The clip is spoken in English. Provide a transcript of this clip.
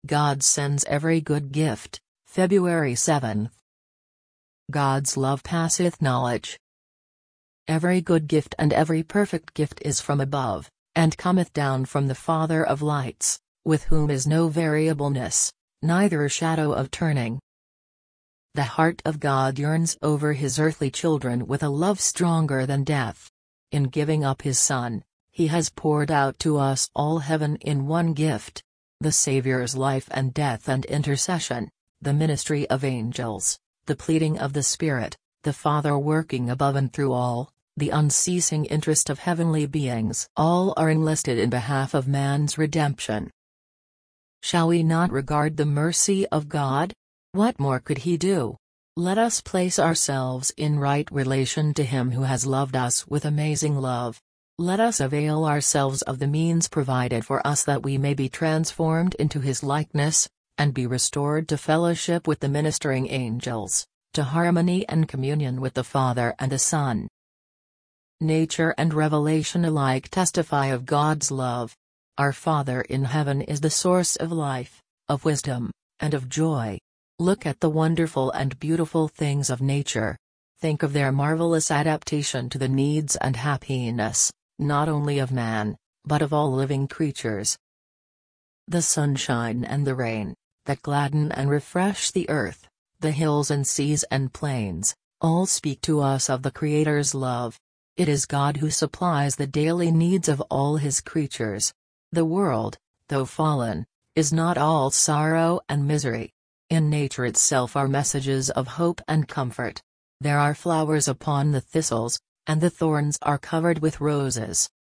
God sends every good gift. February 7. God's love passeth knowledge. Every good gift and every perfect gift is from above, and cometh down from the Father of lights, with whom is no variableness, neither shadow of turning. The heart of God yearns over his earthly children with a love stronger than death. In giving up his Son, he has poured out to us all heaven in one gift: the Saviour's life and death and intercession, the ministry of angels, the pleading of the Spirit, the Father working above and through all, the unceasing interest of heavenly beings. All are enlisted in behalf of man's redemption. Shall we not regard the mercy of God? What more could he do? Let us place ourselves in right relation to him who has loved us with amazing love. Let us avail ourselves of the means provided for us that we may be transformed into his likeness, and be restored to fellowship with the ministering angels, to harmony and communion with the Father and the Son. Nature and revelation alike testify of God's love. Our Father in heaven is the source of life, of wisdom, and of joy. Look at the wonderful and beautiful things of nature. Think of their marvelous adaptation to the needs and happiness, not only of man, but of all living creatures. The sunshine and the rain, that gladden and refresh the earth, the hills and seas and plains, all speak to us of the Creator's love. It is God who supplies the daily needs of all his creatures. The world, though fallen, is not all sorrow and misery. In nature itself are messages of hope and comfort. There are flowers upon the thistles, and the thorns are covered with roses.